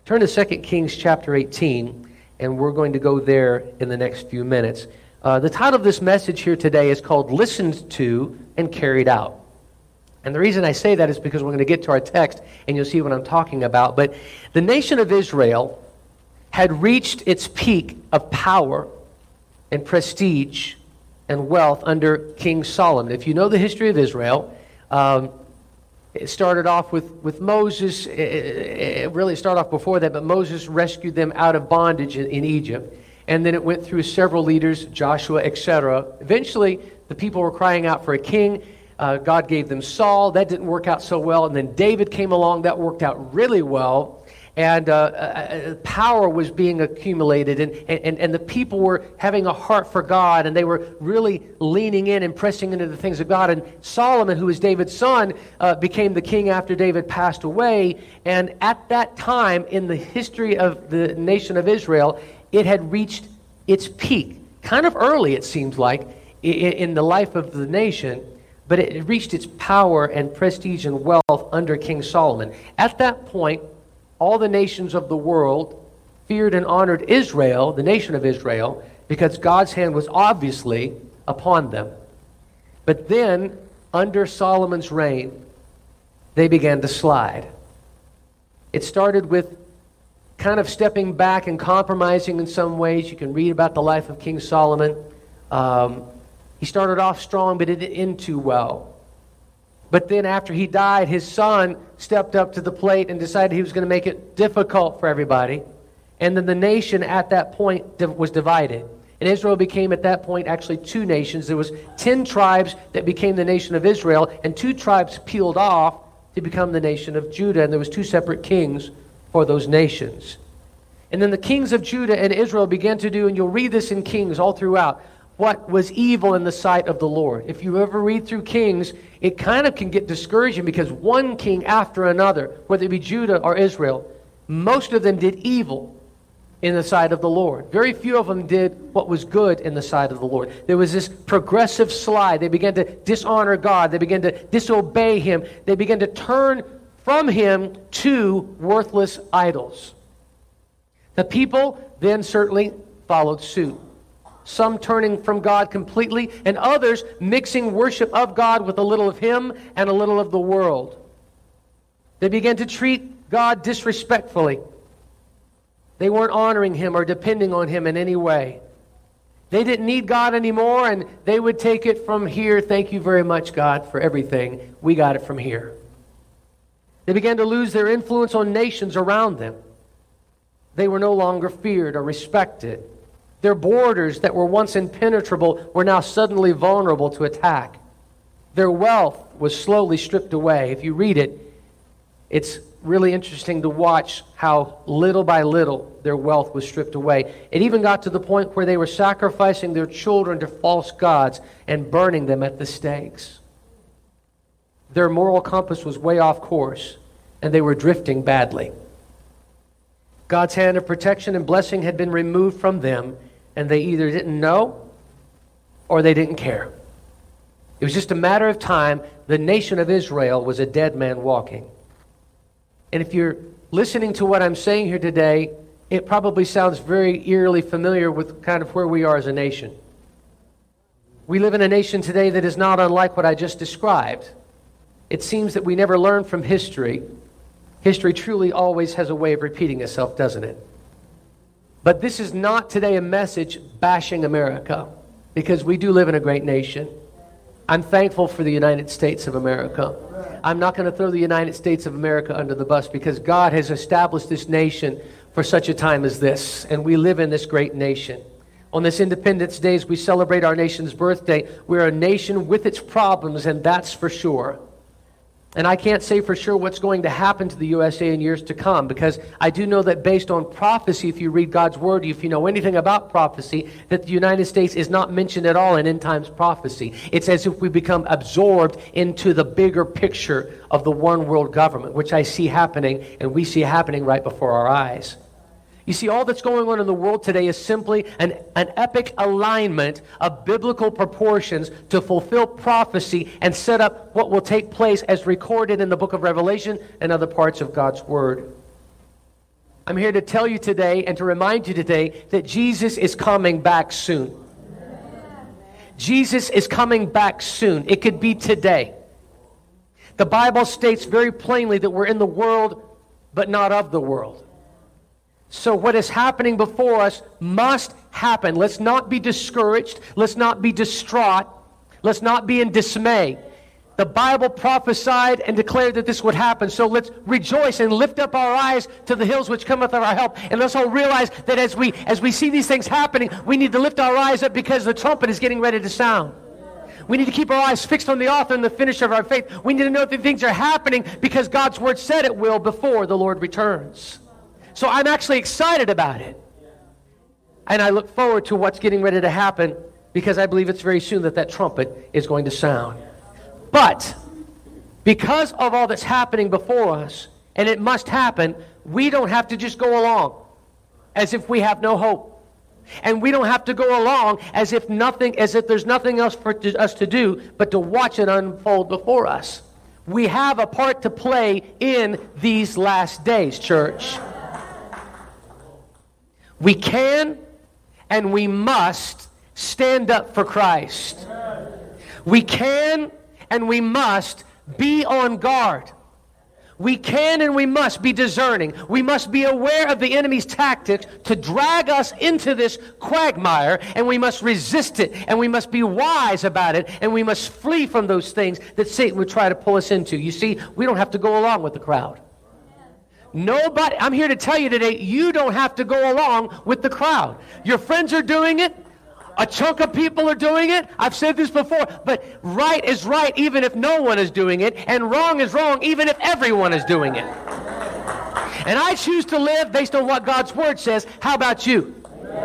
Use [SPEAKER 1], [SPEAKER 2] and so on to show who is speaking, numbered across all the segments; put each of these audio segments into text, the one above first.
[SPEAKER 1] Turn to 2 Kings chapter 18, and we're going to go there in the next few minutes. The title of this message here today is called Listened to and Carried Out. And the reason I say that is because we're going to get to our text, and you'll see what I'm talking about. But the nation of Israel had reached its peak of power and prestige and wealth under King Solomon. If you know the history of Israel, it started off with Moses. It really started off before that, but Moses rescued them out of bondage in Egypt. And then it went through several leaders, Joshua, etc. Eventually, the people were crying out for a king. God gave them Saul. That didn't work out so well. And then David came along. That worked out really well. And power was being accumulated, and the people were having a heart for God, and they were really leaning in and pressing into the things of God. And Solomon, who was David's son, became the king after David passed away. And at that time in the history of the nation of Israel, it had reached its peak, kind of early, it seems like, in the life of the nation. But it reached its power and prestige and wealth under King Solomon. At that point, all the nations of the world feared and honored Israel, the nation of Israel, because God's hand was obviously upon them. But then, under Solomon's reign, they began to slide. It started with kind of stepping back and compromising in some ways. You can read about the life of King Solomon. He started off strong, but it didn't end too well. But then after he died, his son stepped up to the plate and decided he was going to make it difficult for everybody. And then the nation at that point was divided. And Israel became at that point actually two nations. There was 10 tribes that became the nation of Israel, and 2 tribes peeled off to become the nation of Judah. And there was 2 separate kings for those nations. And then the kings of Judah and Israel began to do, and you'll read this in Kings all throughout, what was evil in the sight of the Lord. If you ever read through Kings, it kind of can get discouraging because one king after another, whether it be Judah or Israel, most of them did evil in the sight of the Lord. Very few of them did what was good in the sight of the Lord. There was this progressive slide. They began to dishonor God. They began to disobey Him. They began to turn from Him to worthless idols. The people then certainly followed suit. Some turning from God completely, and others mixing worship of God with a little of Him and a little of the world. They began to treat God disrespectfully. They weren't honoring Him or depending on Him in any way. They didn't need God anymore, and they would take it from here. Thank you very much, God, for everything. We got it from here. They began to lose their influence on nations around them. They were no longer feared or respected. Their borders that were once impenetrable were now suddenly vulnerable to attack. Their wealth was slowly stripped away. If you read it, it's really interesting to watch how little by little their wealth was stripped away. It even got to the point where they were sacrificing their children to false gods and burning them at the stakes. Their moral compass was way off course, and they were drifting badly. God's hand of protection and blessing had been removed from them, and they either didn't know or they didn't care. It was just a matter of time. The nation of Israel was a dead man walking. And if you're listening to what I'm saying here today, it probably sounds very eerily familiar with kind of where we are as a nation. We live in a nation today that is not unlike what I just described. It seems that we never learn from history. History truly always has a way of repeating itself, doesn't it? But this is not today a message bashing America, because we do live in a great nation. I'm thankful for the United States of America. I'm not going to throw the United States of America under the bus, because God has established this nation for such a time as this, and we live in this great nation. On this Independence Day, as we celebrate our nation's birthday, we're a nation with its problems, and that's for sure. And I can't say for sure what's going to happen to the USA in years to come, because I do know that based on prophecy, if you read God's Word, if you know anything about prophecy, that the United States is not mentioned at all in end times prophecy. It's as if we become absorbed into the bigger picture of the one world government, which I see happening, and we see happening right before our eyes. You see, all that's going on in the world today is simply an epic alignment of biblical proportions to fulfill prophecy and set up what will take place as recorded in the book of Revelation and other parts of God's Word. I'm here to tell you today and to remind you today that Jesus is coming back soon. Jesus is coming back soon. It could be today. The Bible states very plainly that we're in the world, but not of the world. So what is happening before us must happen. Let's not be discouraged. Let's not be distraught. Let's not be in dismay. The Bible prophesied and declared that this would happen. So let's rejoice and lift up our eyes to the hills which cometh our help. And let's all realize that as we see these things happening, we need to lift our eyes up because the trumpet is getting ready to sound. We need to keep our eyes fixed on the author and the finisher of our faith. We need to know that things are happening because God's word said it will before the Lord returns. So I'm actually excited about it. And I look forward to what's getting ready to happen because I believe it's very soon that trumpet is going to sound. But because of all that's happening before us, and it must happen, we don't have to just go along as if we have no hope. And we don't have to go along as if there's nothing else for us to do but to watch it unfold before us. We have a part to play in these last days, church. We can and we must stand up for Christ. We can and we must be on guard. We can and we must be discerning. We must be aware of the enemy's tactics to drag us into this quagmire, and we must resist it, and we must be wise about it, and we must flee from those things that Satan would try to pull us into. You see, we don't have to go along with the crowd. Nobody, I'm here to tell you today, you don't have to go along with the crowd. Your friends are doing it. A chunk of people are doing it. I've said this before, but right is right even if no one is doing it, and wrong is wrong even if everyone is doing it. And I choose to live based on what God's word says. How about you?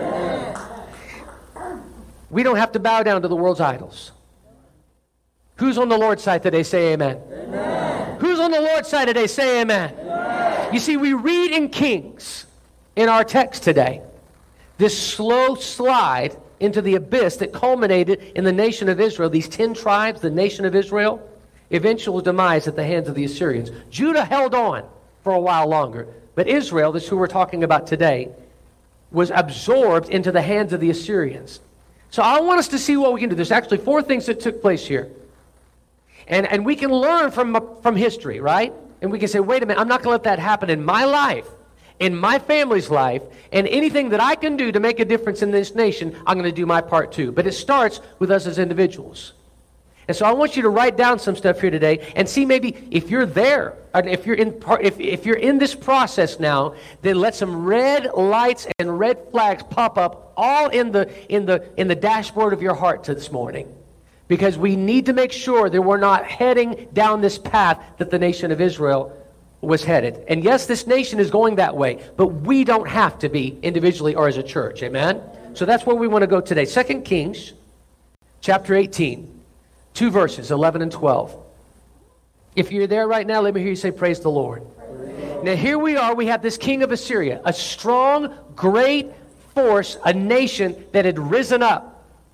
[SPEAKER 1] We don't have to bow down to the world's idols. Who's on the Lord's side today? Say amen. Amen. Who's on the Lord's side today? Say amen. Amen. You see, we read in Kings, in our text today, this slow slide into the abyss that culminated in the nation of Israel, these 10 tribes, the nation of Israel, eventual demise at the hands of the Assyrians. Judah held on for a while longer, but Israel, this is who we're talking about today, was absorbed into the hands of the Assyrians. So I want us to see what we can do. There's actually 4 things that took place here. And we can learn from history, right? And we can say, wait a minute, I'm not going to let that happen in my life, in my family's life, and anything that I can do to make a difference in this nation, I'm going to do my part too. But it starts with us as individuals. And so I want you to write down some stuff here today and see maybe if you're there, or if you're in this process now, then let some red lights and red flags pop up all in the dashboard of your heart this morning. Because we need to make sure that we're not heading down this path that the nation of Israel was headed. And yes, this nation is going that way, but we don't have to be individually or as a church. Amen? So that's where we want to go today. 2 Kings chapter 18, 2 verses, 11 and 12. If you're there right now, let me hear you say, praise the Lord. Now here we are, we have this king of Assyria, a strong, great force, a nation that had risen up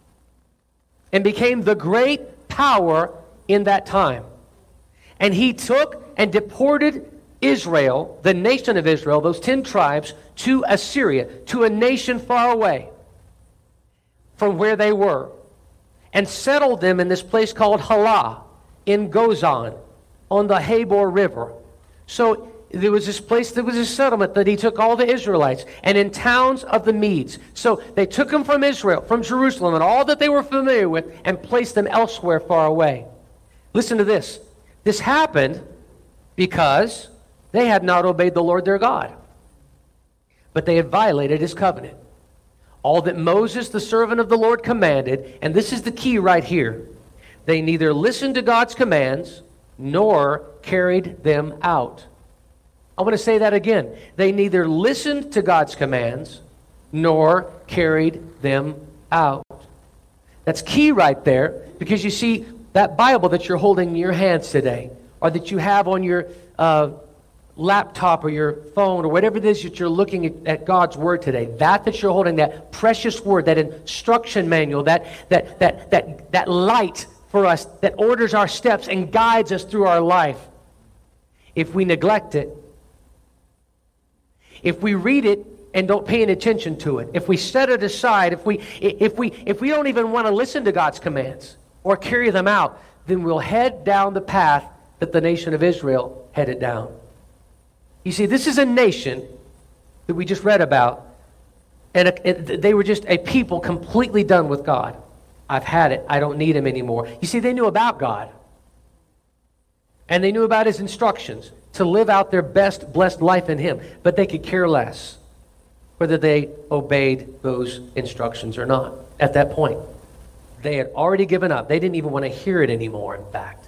[SPEAKER 1] and became the great power in that time. And he took and deported Israel, the nation of Israel, those 10 tribes, to Assyria, to a nation far away from where they were, and settled them in this place called Halah, in Gozan, on the Habor River. So there was this place, there was a settlement that he took all the Israelites, and in towns of the Medes. So they took them from Israel, from Jerusalem, and all that they were familiar with, and placed them elsewhere far away. Listen to this. This happened because they had not obeyed the Lord their God, but they had violated his covenant. All that Moses, the servant of the Lord, commanded, and this is the key right here, they neither listened to God's commands nor carried them out. I want to say that again. They neither listened to God's commands nor carried them out. That's key right there, because you see, that Bible that you're holding in your hands today, or that you have on your laptop or your phone, or whatever it is that you're looking at God's Word today, that you're holding, that precious Word, that instruction manual, that light for us that orders our steps and guides us through our life, if we neglect it, if we read it and don't pay any attention to it, if we set it aside, if we don't even want to listen to God's commands or carry them out, then we'll head down the path that the nation of Israel headed down. You see, this is a nation that we just read about, and they were just a people completely done with God. I've had it. I don't need him anymore. You see, they knew about God. And they knew about his instructions to live out their best blessed life in him. But they could care less whether they obeyed those instructions or not. At that point, they had already given up. They didn't even want to hear it anymore, in fact.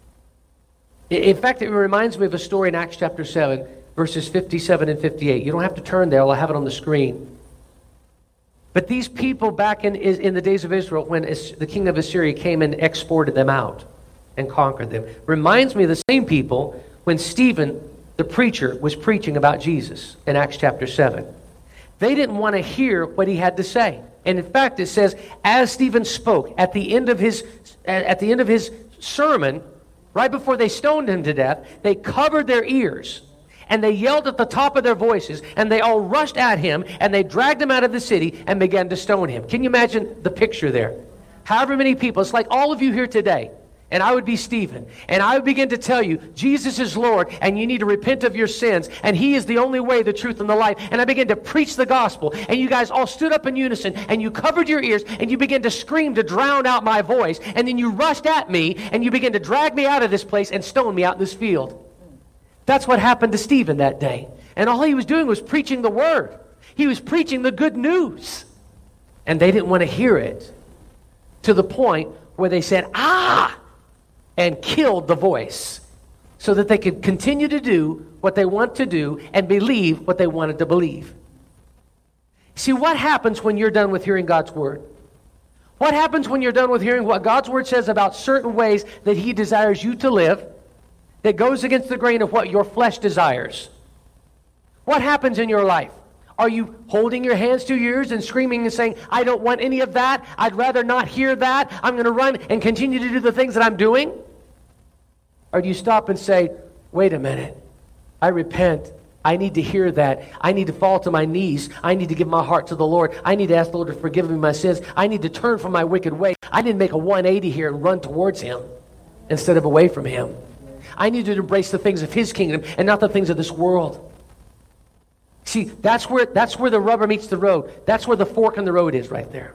[SPEAKER 1] In fact, it reminds me of a story in Acts chapter 7, verses 57 and 58. You don't have to turn there. I'll have it on the screen. But these people back in the days of Israel, when the king of Assyria came and exported them out and conquered them, reminds me of the same people when Stephen, the preacher, was preaching about Jesus in Acts chapter 7. They didn't want to hear what he had to say. And in fact, it says, as Stephen spoke at the end of his sermon, right before they stoned him to death, they covered their ears and they yelled at the top of their voices, and they all rushed at him, and they dragged him out of the city and began to stone him. Can you imagine the picture there? However many people, it's like all of you here today, and I would be Stephen, and I would begin to tell you, Jesus is Lord, and you need to repent of your sins, and he is the only way, the truth, and the life. And I began to preach the gospel, and you guys all stood up in unison, and you covered your ears, and you began to scream to drown out my voice, and then you rushed at me, and you began to drag me out of this place and stone me out in this field. That's what happened to Stephen that day. And all he was doing was preaching the word. He was preaching the good news. And they didn't want to hear it, to the point where they said, "Ah!" and killed the voice so that they could continue to do what they want to do and believe what they wanted to believe. See, what happens when you're done with hearing God's word? What happens when you're done with hearing what God's word says about certain ways that he desires you to live, that goes against the grain of what your flesh desires? What happens in your life? Are you holding your hands to your ears and screaming and saying, I don't want any of that. I'd rather not hear that. I'm going to run and continue to do the things that I'm doing? Or do you stop and say, wait a minute. I repent. I need to hear that. I need to fall to my knees. I need to give my heart to the Lord. I need to ask the Lord to forgive me my sins. I need to turn from my wicked way. I need to make a 180 here and run towards him instead of away from him. I need to embrace the things of his kingdom and not the things of this world. See, that's where the rubber meets the road. That's where the fork in the road is right there.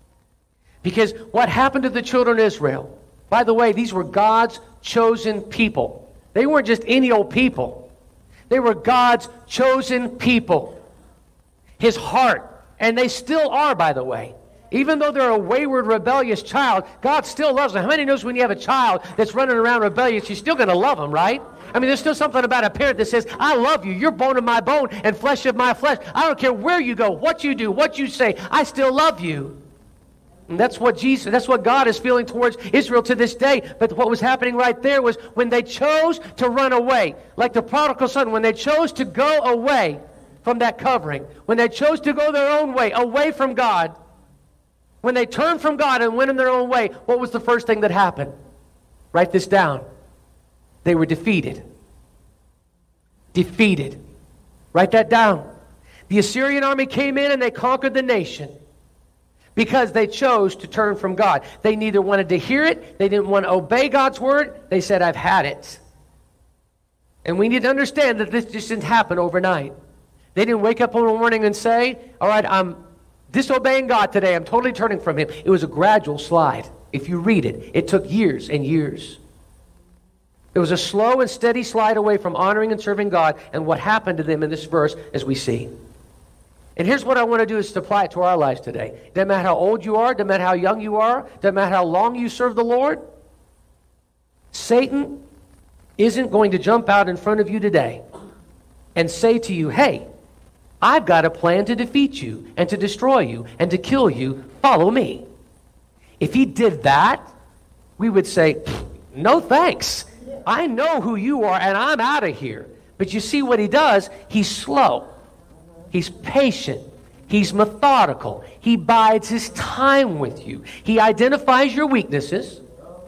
[SPEAKER 1] Because what happened to the children of Israel, by the way, these were God's chosen people. They weren't just any old people. They were God's chosen people. His heart. And they still are, by the way. Even though they're a wayward, rebellious child, God still loves them. How many knows when you have a child that's running around rebellious, you're still going to love them, right? I mean, there's still something about a parent that says, I love you. You're bone of my bone and flesh of my flesh. I don't care where you go, what you do, what you say. I still love you. And that's what God is feeling towards Israel to this day. But what was happening right there was when they chose to run away, like the prodigal son, when they chose to go away from that covering, when they chose to go their own way, away from God, when they turned from God and went in their own way, what was the first thing that happened? Write this down. They were defeated. Defeated. Write that down. The Assyrian army came in and they conquered the nation because they chose to turn from God. They neither wanted to hear it, they didn't want to obey God's word. They said, I've had it. And we need to understand that this just didn't happen overnight. They didn't wake up one morning and say, all right, I'm disobeying God today. I'm totally turning from him. It was a gradual slide. If you read it, it took years and years. It was a slow and steady slide away from honoring and serving God, and what happened to them in this verse as we see. And here's what I want to do is to apply it to our lives today. Doesn't matter how old you are, doesn't matter how young you are, doesn't matter how long you serve the Lord. Satan isn't going to jump out in front of you today and say to you, hey, I've got a plan to defeat you and to destroy you and to kill you. Follow me. If he did that, we would say, no thanks. I know who you are and I'm out of here. But you see what he does? He's slow. He's patient. He's methodical. He bides his time with you. He identifies your weaknesses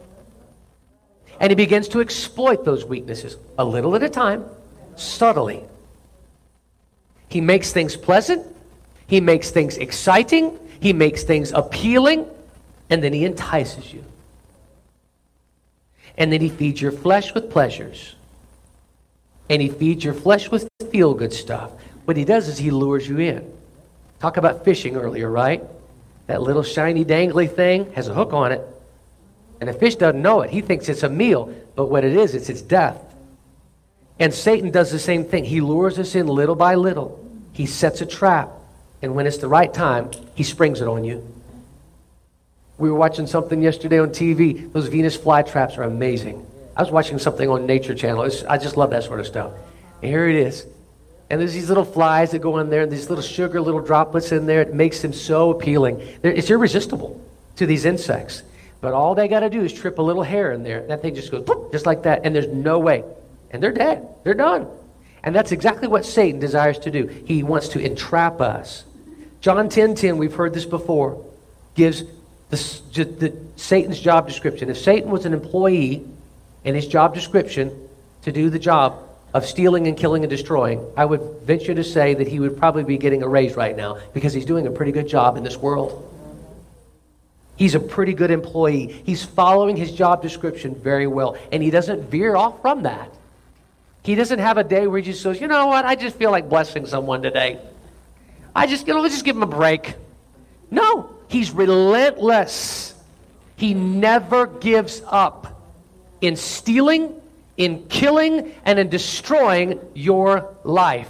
[SPEAKER 1] and he begins to exploit those weaknesses a little at a time, subtly. He makes things pleasant. He makes things exciting. He makes things appealing. And then he entices you. And then he feeds your flesh with pleasures. And he feeds your flesh with feel-good stuff. What he does is he lures you in. Talk about fishing earlier, right? That little shiny dangly thing has a hook on it. And the fish doesn't know it. He thinks it's a meal. But what it is, it's its death. And Satan does the same thing. He lures us in little by little. He sets a trap. And when it's the right time, he springs it on you. We were watching something yesterday on TV. Those Venus flytraps are amazing. I was watching something on Nature Channel. I just love that sort of stuff. And here it is. And there's these little flies that go in there, and these little sugar, little droplets in there. It makes them so appealing. It's irresistible to these insects. But all they got to do is trip a little hair in there. That thing just goes, boop, just like that. And there's no way. And they're dead. They're done. And that's exactly what Satan desires to do. He wants to entrap us. John 10:10, we've heard this before, gives Satan's job description. If Satan was an employee and his job description to do the job of stealing and killing and destroying, I would venture to say that he would probably be getting a raise right now because he's doing a pretty good job in this world. He's a pretty good employee. He's following his job description very well, and he doesn't veer off from that. He doesn't have a day where he just says, you know what, I just feel like blessing someone today. Let's just give him a break. No, he's relentless. He never gives up in stealing, in killing, and in destroying your life.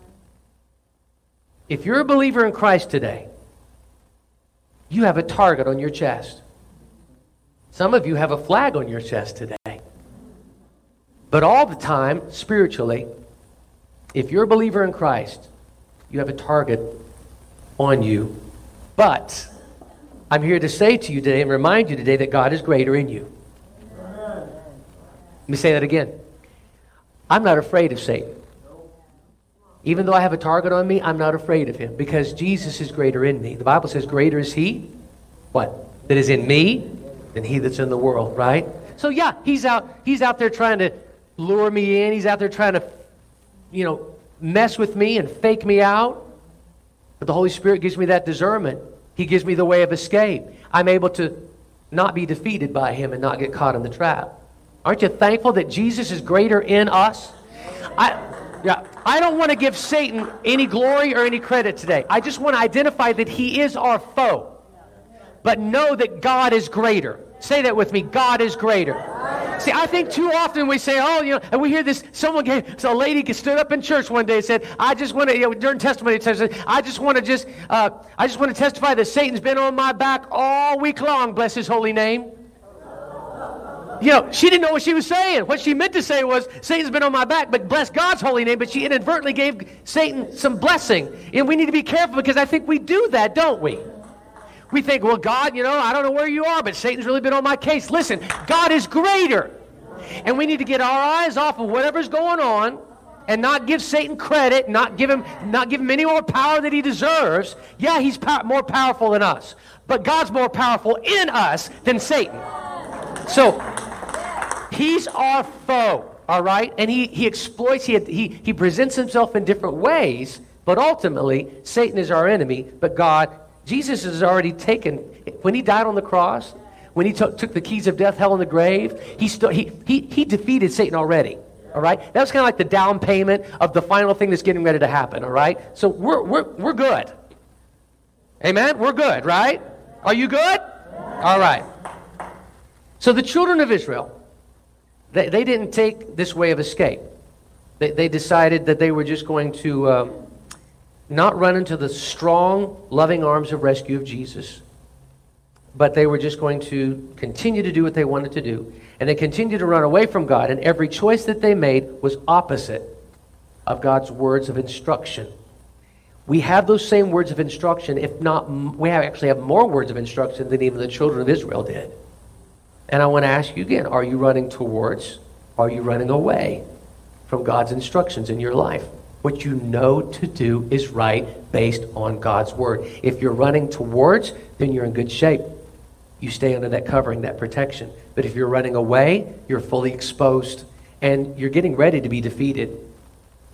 [SPEAKER 1] If you're a believer in Christ today, you have a target on your chest. Some of you have a flag on your chest today. But all the time, spiritually, if you're a believer in Christ, you have a target on you. But I'm here to say to you today and remind you today that God is greater in you. Let me say that again. I'm not afraid of Satan. Even though I have a target on me, I'm not afraid of him because Jesus is greater in me. The Bible says, greater is he, what? That is in me than he that's in the world, right? So yeah, he's out there trying to lure me in. He's out there trying to, mess with me and fake me out. But the Holy Spirit gives me that discernment. He gives me the way of escape. I'm able to not be defeated by him and not get caught in the trap. Aren't you thankful that Jesus is greater in us? I don't want to give Satan any glory or any credit today. I just want to identify that he is our foe. But know that God is greater. Say that with me. God is greater. See, I think too often we say, and we hear this, a lady stood up in church one day and said, I just want to, during testimony, I just want to testify that Satan's been on my back all week long, bless his holy name. She didn't know what she was saying. What she meant to say was, Satan's been on my back, but bless God's holy name. But she inadvertently gave Satan some blessing. And we need to be careful because I think we do that, don't we? We think, well, God, I don't know where you are, but Satan's really been on my case. Listen, God is greater. And we need to get our eyes off of whatever's going on and not give Satan credit, not give him any more power that he deserves. Yeah, he's more powerful than us. But God's more powerful in us than Satan. So, he's our foe, all right? And he exploits, he presents himself in different ways, but ultimately, Satan is our enemy, but God, Jesus has already taken, when he died on the cross, when he took the keys of death, hell, and the grave, he defeated Satan already, all right? That was kind of like the down payment of the final thing that's getting ready to happen, all right? So we're good. Amen? We're good, right? Are you good? All right. So the children of Israel, they didn't take this way of escape. They decided that they were just going to not run into the strong, loving arms of rescue of Jesus, but they were just going to continue to do what they wanted to do. And they continued to run away from God, and every choice that they made was opposite of God's words of instruction. We have those same words of instruction, if not, we actually have more words of instruction than even the children of Israel did. And I want to ask you again, are you running towards, are you running away from God's instructions in your life? What you know to do is right based on God's word. If you're running towards, then you're in good shape. You stay under that covering, that protection. But if you're running away, you're fully exposed and you're getting ready to be defeated.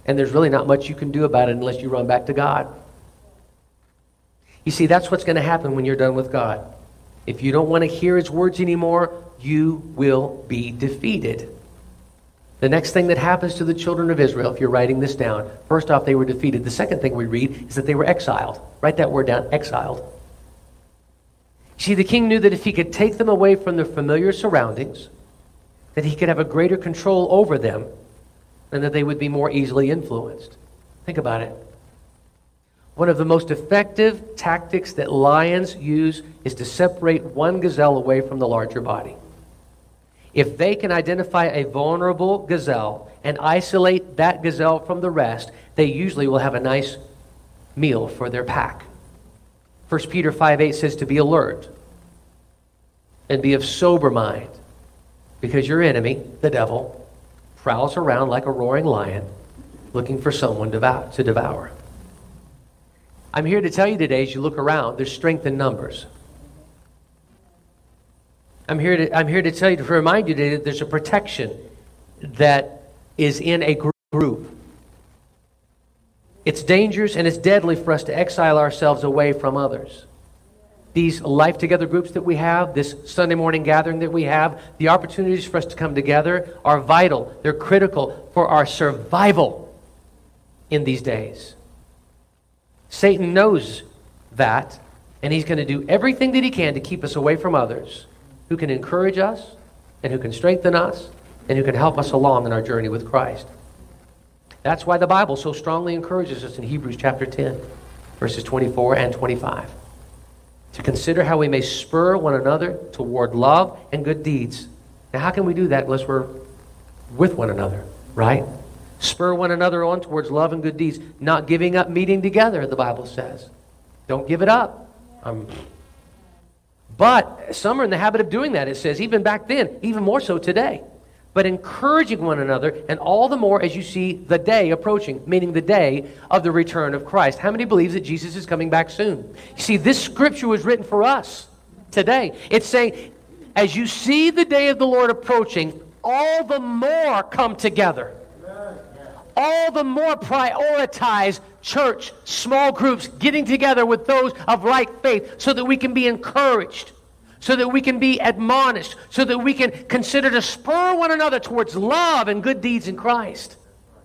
[SPEAKER 1] And there's really not much you can do about it unless you run back to God. You see, that's what's going to happen when you're done with God. If you don't want to hear his words anymore, you will be defeated. The next thing that happens to the children of Israel, if you're writing this down, first off, they were defeated. The second thing we read is that they were exiled. Write that word down, exiled. See, the king knew that if he could take them away from their familiar surroundings, that he could have a greater control over them, and that they would be more easily influenced. Think about it. One of the most effective tactics that lions use is to separate one gazelle away from the larger body. If they can identify a vulnerable gazelle and isolate that gazelle from the rest, they usually will have a nice meal for their pack. 1 Peter 5:8 says to be alert and be of sober mind, because your enemy, the devil, prowls around like a roaring lion looking for someone to devour. I'm here to tell you today, as you look around, there's strength in numbers. I'm here to tell you, to remind you today that there's a protection that is in a group. It's dangerous and it's deadly for us to exile ourselves away from others. These Life Together groups that we have, this Sunday morning gathering that we have, the opportunities for us to come together are vital. They're critical for our survival in these days. Satan knows that, and he's going to do everything that he can to keep us away from others who can encourage us and who can strengthen us and who can help us along in our journey with Christ. That's why the Bible so strongly encourages us in Hebrews chapter 10, verses 24 and 25, to consider how we may spur one another toward love and good deeds. Now, how can we do that unless we're with one another, right? Spur one another on towards love and good deeds, not giving up meeting together, the Bible says. Don't give it up. But some are in the habit of doing that, it says, even back then, even more so today. But encouraging one another, and all the more as you see the day approaching, meaning the day of the return of Christ. How many believes that Jesus is coming back soon? You see, this scripture was written for us today. It's saying, as you see the day of the Lord approaching, all the more come together. All the more prioritize church, small groups, getting together with those of like faith so that we can be encouraged, so that we can be admonished, so that we can consider to spur one another towards love and good deeds in Christ.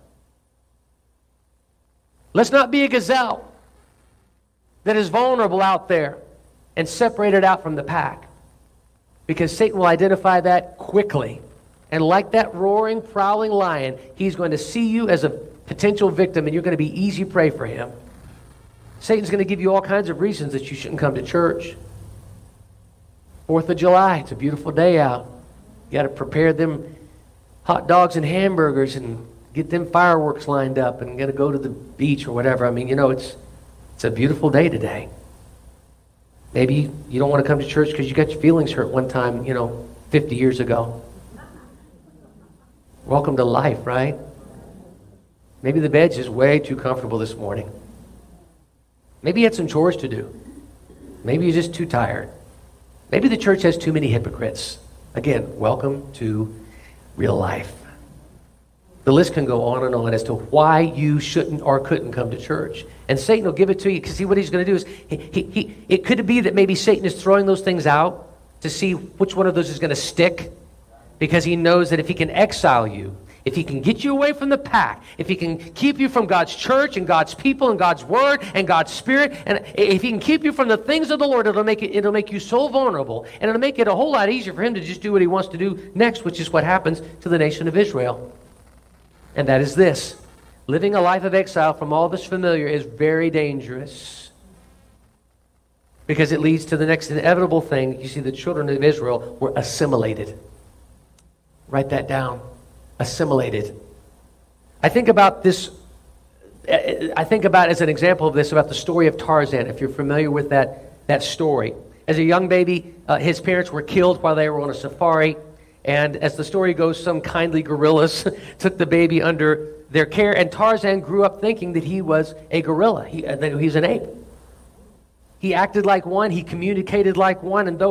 [SPEAKER 1] Let's not be a gazelle that is vulnerable out there and separated out from the pack, because Satan will identify that quickly. And like that roaring, prowling lion, he's going to see you as a potential victim, and you're going to be easy prey for him. Satan's going to give you all kinds of reasons that you shouldn't come to church. 4th of July, it's a beautiful day out. You got to prepare them hot dogs and hamburgers and get them fireworks lined up and got to go to the beach or whatever. I mean, it's a beautiful day today. Maybe you don't want to come to church because you got your feelings hurt one time, 50 years ago. Welcome to life, right? Maybe the bed's just way too comfortable this morning. Maybe you had some chores to do. Maybe you're just too tired. Maybe the church has too many hypocrites. Again, welcome to real life. The list can go on and on as to why you shouldn't or couldn't come to church. And Satan will give it to you, because see what he's going to do is, it could be that maybe Satan is throwing those things out to see which one of those is going to stick, because he knows that if he can exile you, if he can get you away from the pack, if he can keep you from God's church and God's people and God's word and God's spirit, and if he can keep you from the things of the Lord, it'll make you so vulnerable, and it'll make it a whole lot easier for him to just do what he wants to do next, which is what happens to the nation of Israel. And that is this: living a life of exile from all that's familiar is very dangerous, because it leads to the next inevitable thing. You see, the children of Israel were assimilated. Write that down. Assimilated. I think about as an example of this, about the story of Tarzan, if you're familiar with that story. As a young baby, his parents were killed while they were on a safari, and as the story goes, some kindly gorillas took the baby under their care, and Tarzan grew up thinking that he was a gorilla, that he's an ape. He acted like one, he communicated like one, and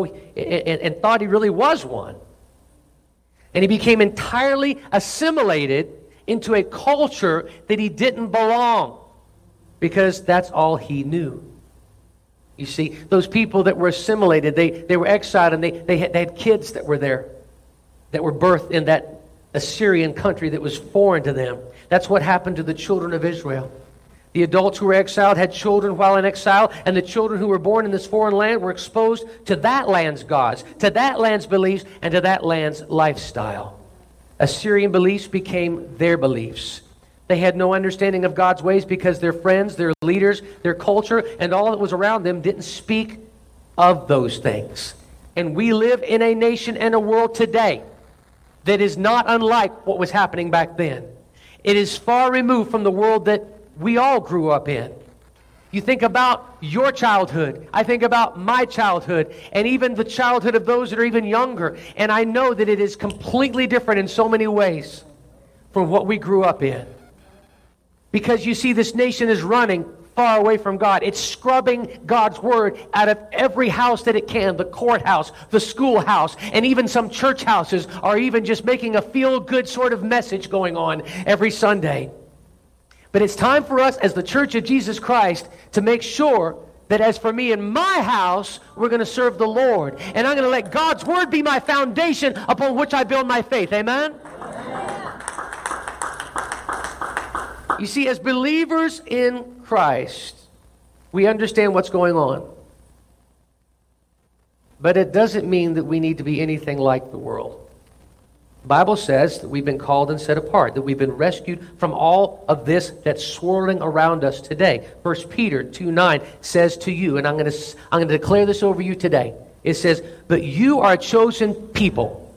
[SPEAKER 1] thought he really was one. And he became entirely assimilated into a culture that he didn't belong, because that's all he knew. You see, those people that were assimilated, they were exiled, and they had kids that were there, that were birthed in that Assyrian country that was foreign to them. That's what happened to the children of Israel. The adults who were exiled had children while in exile, and the children who were born in this foreign land were exposed to that land's gods, to that land's beliefs, and to that land's lifestyle. Assyrian beliefs became their beliefs. They had no understanding of God's ways because their friends, their leaders, their culture, and all that was around them didn't speak of those things. And we live in a nation and a world today that is not unlike what was happening back then. It is far removed from the world that we all grew up in. You think about your childhood. I think about my childhood, and even the childhood of those that are even younger. And I know that it is completely different in so many ways from what we grew up in. Because you see, this nation is running far away from God. It's scrubbing God's word out of every house that it can. The courthouse, the schoolhouse, and even some church houses are even just making a feel-good sort of message going on every Sunday. But it's time for us as the Church of Jesus Christ to make sure that as for me and my house, we're going to serve the Lord. And I'm going to let God's word be my foundation upon which I build my faith. Amen? You see, as believers in Christ, we understand what's going on. But it doesn't mean that we need to be anything like the world. The Bible says that we've been called and set apart, that we've been rescued from all of this that's swirling around us today. 1 Peter 2:9 says to you, and I'm going to declare this over you today. It says, "But you are a chosen people.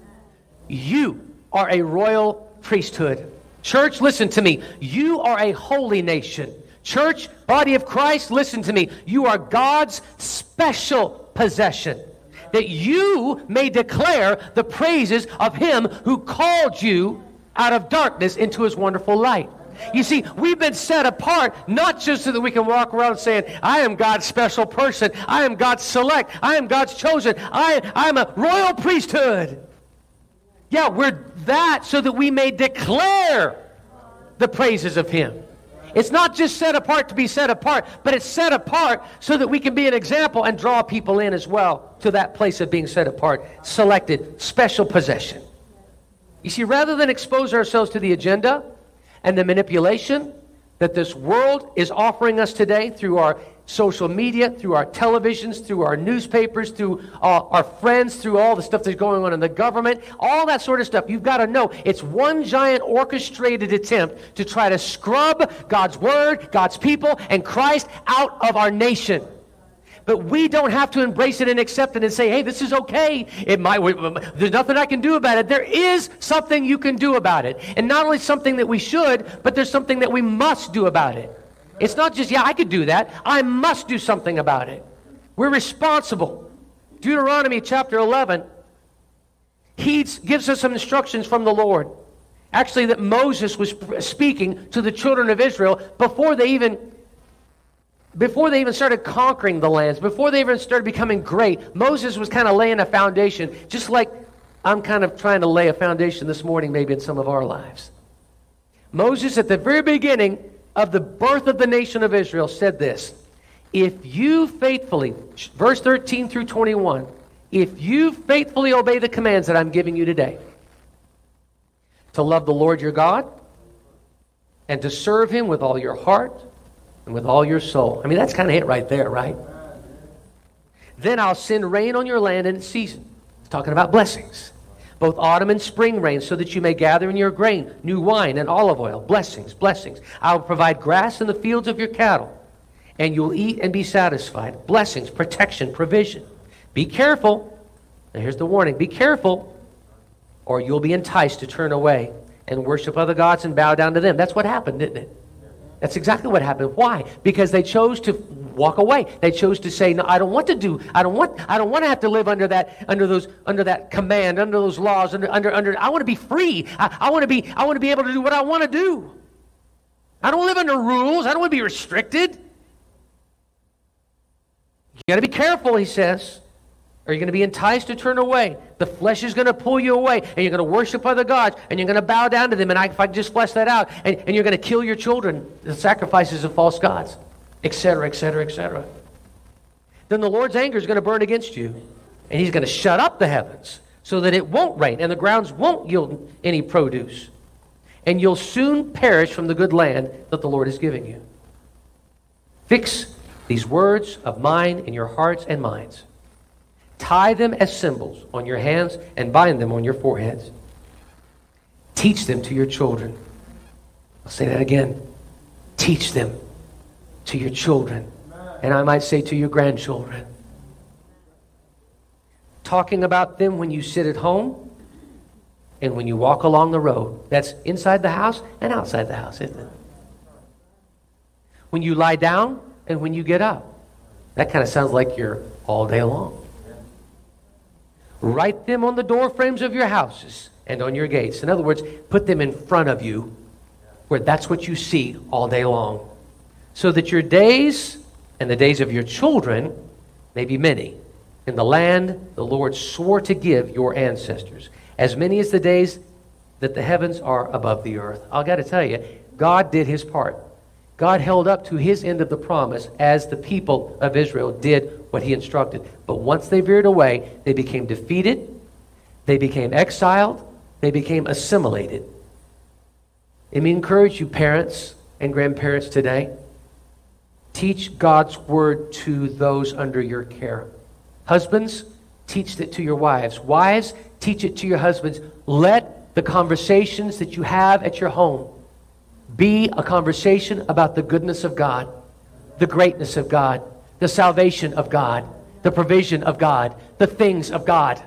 [SPEAKER 1] You are a royal priesthood." Church, listen to me. You are a holy nation. Church, body of Christ, listen to me. You are God's special possession, that you may declare the praises of Him who called you out of darkness into His wonderful light. You see, we've been set apart not just so that we can walk around saying, I am God's special person, I am God's select, I am God's chosen, I'm a royal priesthood. Yeah, we're that so that we may declare the praises of Him. It's not just set apart to be set apart, but it's set apart so that we can be an example and draw people in as well to that place of being set apart, selected, special possession. You see, rather than expose ourselves to the agenda and the manipulation that this world is offering us today through our social media, through our televisions, through our newspapers, through our friends, through all the stuff that's going on in the government, all that sort of stuff, you've got to know it's one giant orchestrated attempt to try to scrub God's word, God's people, and Christ out of our nation. But we don't have to embrace it and accept it and say, hey, this is okay. There's nothing I can do about it. There is something you can do about it. And not only something that we should, but there's something that we must do about it. It's not just, yeah, I could do that. I must do something about it. We're responsible. Deuteronomy chapter 11, he gives us some instructions from the Lord. Actually, that Moses was speaking to the children of Israel before they even started conquering the lands, before they even started becoming great. Moses was kind of laying a foundation, just like I'm kind of trying to lay a foundation this morning maybe in some of our lives. Moses, at the very beginning of the birth of the nation of Israel, said this: if you faithfully, verse 13 through 21, if you faithfully obey the commands that I'm giving you today, to love the Lord your God and to serve Him with all your heart and with all your soul. I mean, that's kind of it right there, right? Then I'll send rain on your land in its season. It's talking about blessings. Both autumn and spring rain, so that you may gather in your grain, new wine and olive oil. Blessings, blessings. I will provide grass in the fields of your cattle, and you'll eat and be satisfied. Blessings, protection, provision. Be careful. Now here's the warning. Be careful, or you'll be enticed to turn away and worship other gods and bow down to them. That's what happened, didn't it? That's exactly what happened. Why? Because they chose to walk away. They chose to say, "No, I don't want to do. I don't want to have to live under that command, under those laws. I want to be free. I want to be able to do what I want to do. I don't live under rules. I don't want to be restricted." You got to be careful, he says, Are you going to be enticed to turn away? The flesh is going to pull you away, and you're going to worship other gods, and you're going to bow down to them. And if I can just flesh that out, and you're going to kill your children, the sacrifices of false gods, etc., etc., etc. Then the Lord's anger is going to burn against you, and He's going to shut up the heavens so that it won't rain, and the grounds won't yield any produce. And you'll soon perish from the good land that the Lord is giving you. Fix these words of mine in your hearts and minds. Tie them as symbols on your hands and bind them on your foreheads. Teach them to your children. I'll say that again. Teach them to your children. And I might say to your grandchildren. Talking about them when you sit at home and when you walk along the road. That's inside the house and outside the house, isn't it? When you lie down and when you get up. That kind of sounds like you're all day long. Write them on the door frames of your houses and on your gates. In other words, put them in front of you where that's what you see all day long. So that your days and the days of your children may be many in the land the Lord swore to give your ancestors. As many as the days that the heavens are above the earth. I've got to tell you, God did His part. God held up to His end of the promise as the people of Israel did what He instructed. But once they veered away, they became defeated, they became exiled, they became assimilated. Let me encourage you, parents and grandparents today, teach God's word to those under your care. Husbands, teach it to your wives. Wives, teach it to your husbands. Let the conversations that you have at your home be a conversation about the goodness of God, the greatness of God, the salvation of God, the provision of God, the things of God.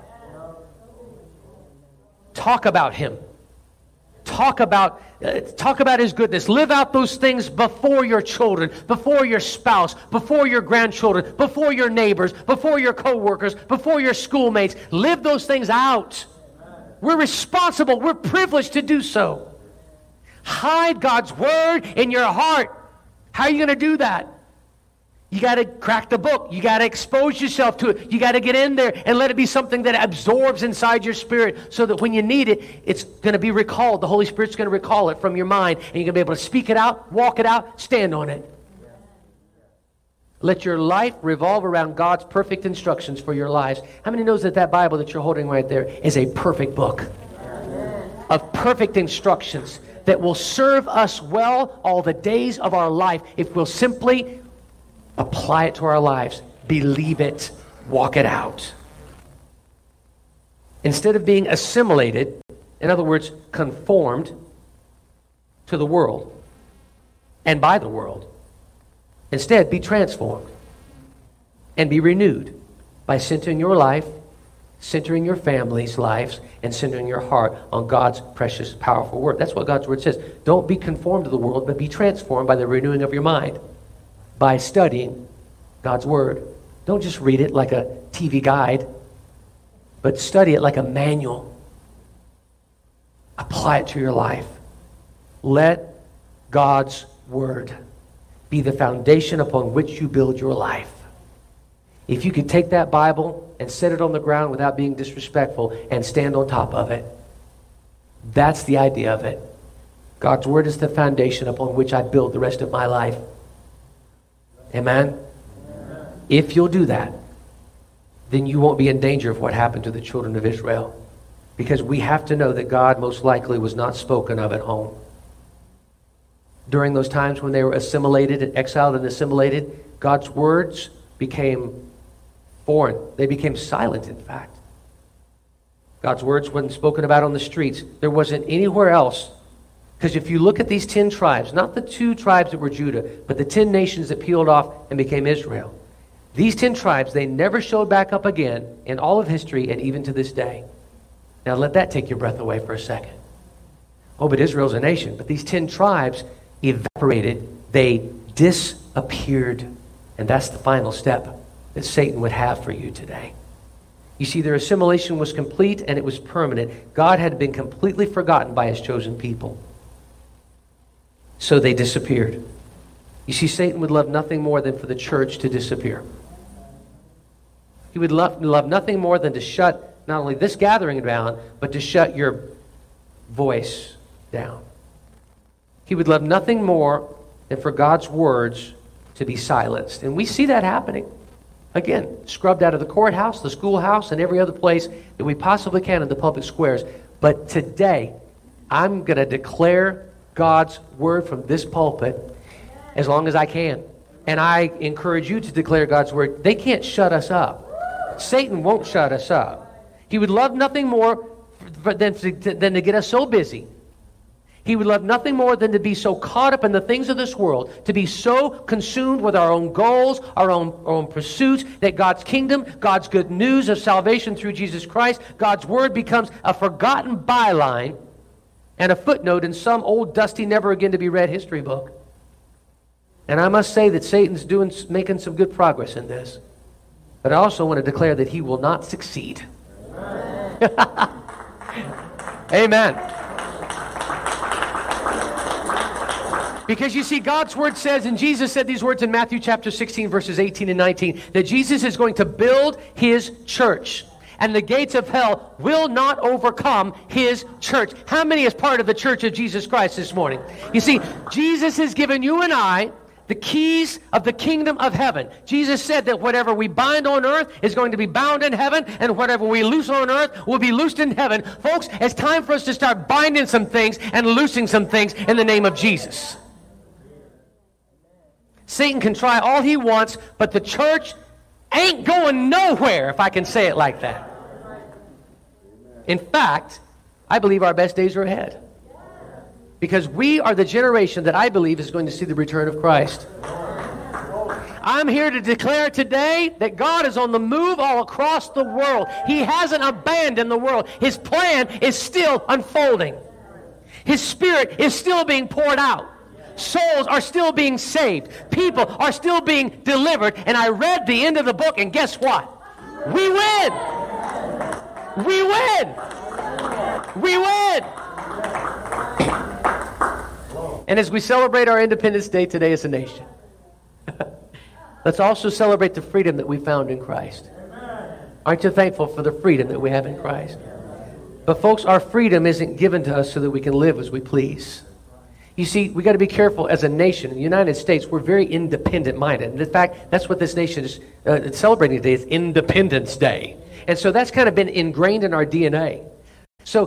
[SPEAKER 1] Talk about Him. Talk about His goodness. Live out those things before your children, before your spouse, before your grandchildren, before your neighbors, before your co-workers, before your schoolmates. Live those things out. We're responsible. We're privileged to do so. Hide God's word in your heart. How are you going to do that? You got to crack the book. You got to expose yourself to it. You got to get in there and let it be something that absorbs inside your spirit so that when you need it, it's going to be recalled. The Holy Spirit's going to recall it from your mind, and you're going to be able to speak it out, walk it out, stand on it. Let your life revolve around God's perfect instructions for your lives. How many knows that that Bible that you're holding right there is a perfect book of perfect instructions that will serve us well all the days of our life if we'll simply apply it to our lives, believe it, walk it out. Instead of being assimilated, in other words, conformed to the world and by the world, instead be transformed and be renewed by centering your life, centering your family's lives, and centering your heart on God's precious, powerful word. That's what God's word says. Don't be conformed to the world, but be transformed by the renewing of your mind, by studying God's word. Don't just read it like a TV guide, but study it like a manual. Apply it to your life. Let God's word be the foundation upon which you build your life. If you could take that Bible and set it on the ground without being disrespectful and stand on top of it, that's the idea of it. God's word is the foundation upon which I build the rest of my life. Amen? Amen. If you'll do that, then you won't be in danger of what happened to the children of Israel. Because we have to know that God most likely was not spoken of at home. During those times when they were assimilated and exiled and assimilated, God's words became foreign. They became silent, in fact. God's words wasn't spoken about on the streets. There wasn't anywhere else. Because if you look at these 10 tribes, not the 2 tribes that were Judah, but the 10 nations that peeled off and became Israel, these 10 tribes, they never showed back up again in all of history and even to this day. Now let that take your breath away for a second. Oh, but Israel's a nation. But these 10 tribes evaporated. They disappeared. And that's the final step that Satan would have for you today. You see, their assimilation was complete and it was permanent. God had been completely forgotten by His chosen people. So they disappeared. You see, Satan would love nothing more than for the church to disappear. He would love nothing more than to shut not only this gathering down, but to shut your voice down. He would love nothing more than for God's words to be silenced. And we see that happening. Again, scrubbed out of the courthouse, the schoolhouse, and every other place that we possibly can in the public squares. But today, I'm going to declare God's word from this pulpit as long as I can. And I encourage you to declare God's word. They can't shut us up. Satan won't shut us up. He would love nothing more than to get us so busy. He would love nothing more than to be so caught up in the things of this world, to be so consumed with our own goals, our own pursuits, that God's kingdom, God's good news of salvation through Jesus Christ, God's word becomes a forgotten byline and a footnote in some old, dusty, never again to be read history book. And I must say that Satan's making some good progress in this. But I also want to declare that he will not succeed. Amen. Because you see, God's word says, and Jesus said these words in Matthew chapter 16, verses 18 and 19, that Jesus is going to build his church. And the gates of hell will not overcome his church. How many is part of the church of Jesus Christ this morning? You see, Jesus has given you and I the keys of the kingdom of heaven. Jesus said that whatever we bind on earth is going to be bound in heaven, and whatever we loose on earth will be loosed in heaven. Folks, it's time for us to start binding some things and loosing some things in the name of Jesus. Satan can try all he wants, but the church ain't going nowhere, if I can say it like that. In fact, I believe our best days are ahead. Because we are the generation that I believe is going to see the return of Christ. I'm here to declare today that God is on the move all across the world. He hasn't abandoned the world. His plan is still unfolding. His Spirit is still being poured out. Souls are still being saved. People are still being delivered. And I read the end of the book, and guess what? We win! We win! We win! And as we celebrate our Independence Day today as a nation, let's also celebrate the freedom that we found in Christ. Aren't you thankful for the freedom that we have in Christ? But folks, our freedom isn't given to us so that we can live as we please. You see, we got to be careful as a nation. In the United States, we're very independent-minded. And in fact, that's what this nation is celebrating today, is Independence Day. And so that's kind of been ingrained in our DNA. So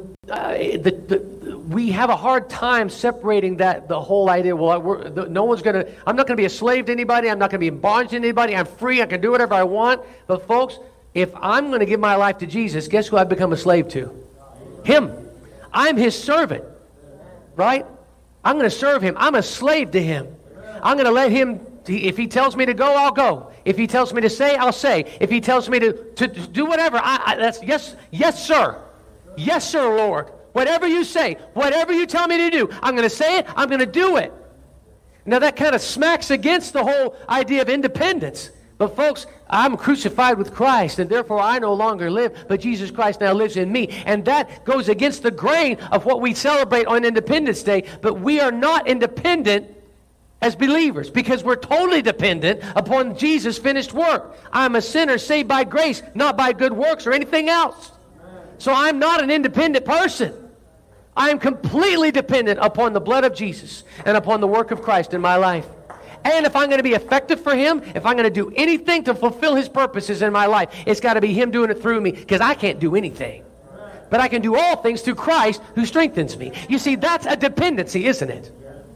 [SPEAKER 1] we have a hard time separating the whole idea. Well, I'm not going to be a slave to anybody. I'm not going to be in bondage to anybody. I'm free. I can do whatever I want. But folks, if I'm going to give my life to Jesus, guess who I've become a slave to? Him. I'm his servant. Right? I'm going to serve him. I'm a slave to him. I'm going to let him, if he tells me to go, I'll go. If he tells me to say, I'll say. If he tells me to do whatever, that's yes, sir. Yes, sir, Lord. Whatever you say, whatever you tell me to do, I'm going to say it, I'm going to do it. Now that kind of smacks against the whole idea of independence. But folks, I'm crucified with Christ, and therefore I no longer live, but Jesus Christ now lives in me. And that goes against the grain of what we celebrate on Independence Day. But we are not independent as believers, because we're totally dependent upon Jesus' finished work. I'm a sinner saved by grace, not by good works or anything else. So I'm not an independent person. I am completely dependent upon the blood of Jesus and upon the work of Christ in my life. And if I'm going to be effective for him, if I'm going to do anything to fulfill his purposes in my life, it's got to be him doing it through me, because I can't do anything. But I can do all things through Christ who strengthens me. You see, that's a dependency, isn't it?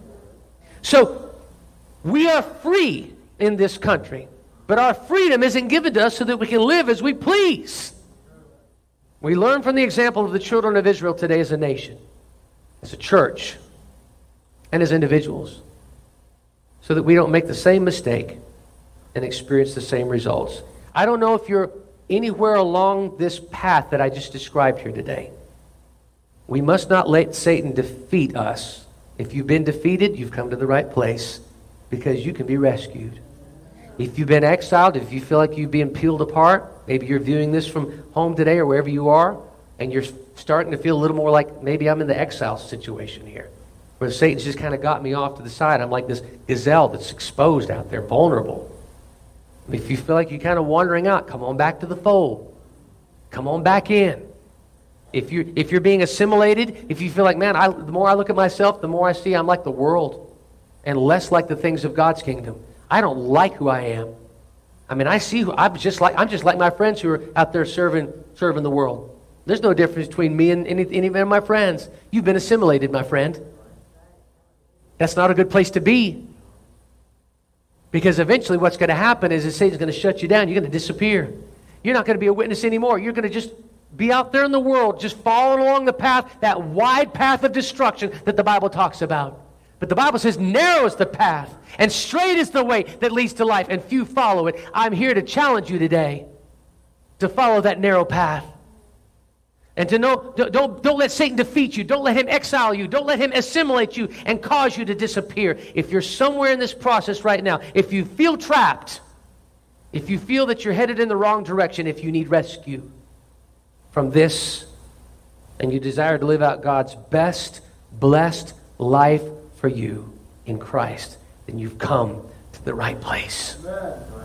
[SPEAKER 1] So we are free in this country, but our freedom isn't given to us so that we can live as we please. We learn from the example of the children of Israel today as a nation, as a church, and as individuals, so that we don't make the same mistake and experience the same results. I don't know if you're anywhere along this path that I just described here today. We must not let Satan defeat us. If you've been defeated, you've come to the right place, because you can be rescued. If you've been exiled, if you feel like you're being peeled apart, maybe you're viewing this from home today or wherever you are, and you're starting to feel a little more like maybe I'm in the exile situation here, where Satan's just kind of got me off to the side. I'm like this gazelle that's exposed out there, vulnerable. If you feel like you're kind of wandering out, come on back to the fold. Come on back in. If you're being assimilated, if you feel like, man, the more I look at myself, the more I see I'm like the world and less like the things of God's kingdom. I don't like who I am. I mean, I see who I'm just like my friends who are out there serving the world. There's no difference between me and any of my friends. You've been assimilated, my friend. That's not a good place to be. Because eventually what's going to happen is Satan's going to shut you down. You're going to disappear. You're not going to be a witness anymore. You're going to just be out there in the world, just following along the path, that wide path of destruction that the Bible talks about. But the Bible says narrow is the path, and straight is the way that leads to life, and few follow it. I'm here to challenge you today to follow that narrow path. And to know, don't let Satan defeat you. Don't let him exile you. Don't let him assimilate you and cause you to disappear. If you're somewhere in this process right now, if you feel trapped, if you feel that you're headed in the wrong direction, if you need rescue from this, and you desire to live out God's best, blessed life for you in Christ, then you've come to the right place. Amen.